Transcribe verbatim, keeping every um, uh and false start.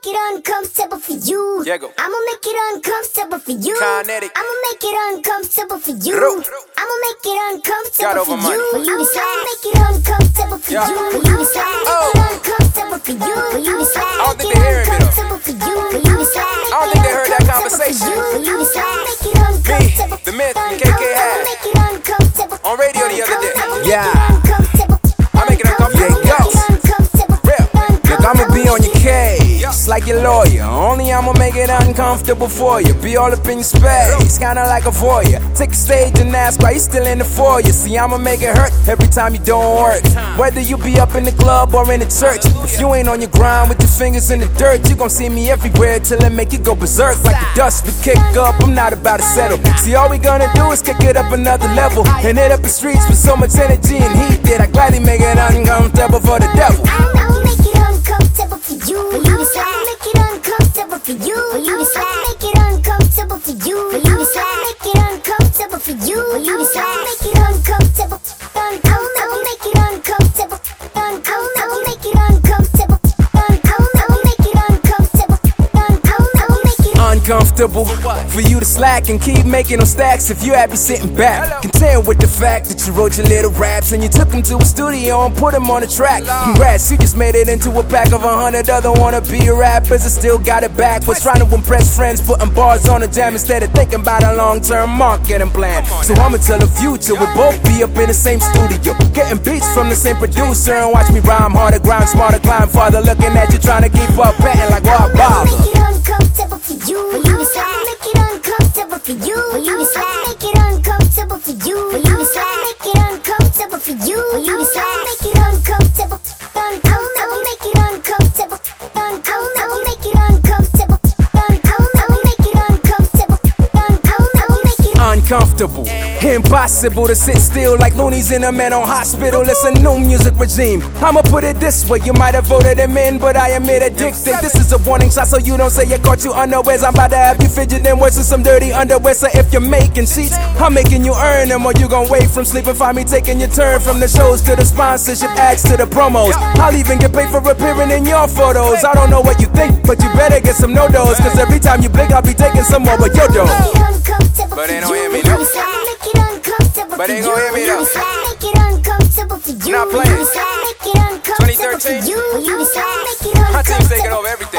make it uncomfortable for you. Diego. I'ma make it uncomfortable for you. Kinetic. I'ma make it uncomfortable for you. Ru. I'ma make it Got uncomfortable over for money. you. For you to slide. I'ma make it uncomfortable for Yeah. you. For you to slide. Oh. Make it uncomfortable for you. For you to slide. I don't think Make they it hearing me, though. uncomfortable for you. For you to slide. I don't think they heard that conversation. For you to slide. Make it uncomfortable. the myth, I'ma K K had. make it uncomfortable. On radio the other day. I'ma make Yeah. it uncomfortable. I make it uncomfortable. Yeah, yo. Real. Look, I'ma be on your case, like your lawyer. Only I'ma make it uncomfortable for you. Be all up in your space, kinda like a voyeur. Take a stage and ask why you still in the foyer. See, I'ma make it hurt every time you don't work. Whether you be up in the club or in the church, if you ain't on your grind with your fingers in the dirt, you gon' see me everywhere till it make you go berserk. Like the dust we kick up, I'm not about to settle. See, all we gonna do is kick it up another level and hit up the streets with so much energy and heat that I gladly make it uncomfortable for the devil. I'ma make it uncomfortable for you. For you to slide. Make it uncomfortable for you. For you to slide. Make it uncomfortable for you. For you to slide. Make it uncomfortable for you. For you to slide. Make it uncomfortable. I'ma make it uncomfortable. I'ma make it uncomfortable. I'ma make it uncomfortable. I'ma make it Uncomfortable for you to slack and keep making them stacks if you happy sitting back. Content with the fact that you wrote your little raps and you took them to a studio and put them on the track. Congrats, you just made it into a pack of a hundred other wannabe rappers and still got it backwards. Trying to impress friends, putting bars on the jam instead of thinking about a long-term marketing plan. So I'ma tell the future we'll both be up in the same studio, getting beats from the same producer and watch me rhyme harder, grind smarter, climb farther. Looking at you trying to keep up, panting like what bother. Make it uncomfortable for you. For you to slide. Make it uncomfortable for you. For you to slide. Make it uncomfortable for you. For you to slide. Make it uncomfortable for you. For you to slide. Make it uncomfortable. I'ma make it uncomfortable. I'ma make it uncomfortable. I'ma make it uncomfortable. I'ma make it Uncomfortable, impossible to sit still like loonies in a mental hospital. It's a new music regime. I'ma put it this way, you might have voted him in, but I admit addicted. This is a warning shot so you don't say I caught you unawares. I'm about to have you fidgeting worse than some dirty underwear. So if you're making sheets, I'm making you earn them, or you gon' wait from sleep and find me taking your turn. From the shows to the sponsorship ads to the promos, I'll even get paid for appearing in your photos. I don't know what you think, but you better get some no-dos, cause every time you blink I'll be taking some more, but yo don't. But they don't hear me, no. But they ain't gonna hear me, though. Make it uncomfortable for you. Not playing. Make it uncomfortable twenty thirteen. for you. My team's taking over everything.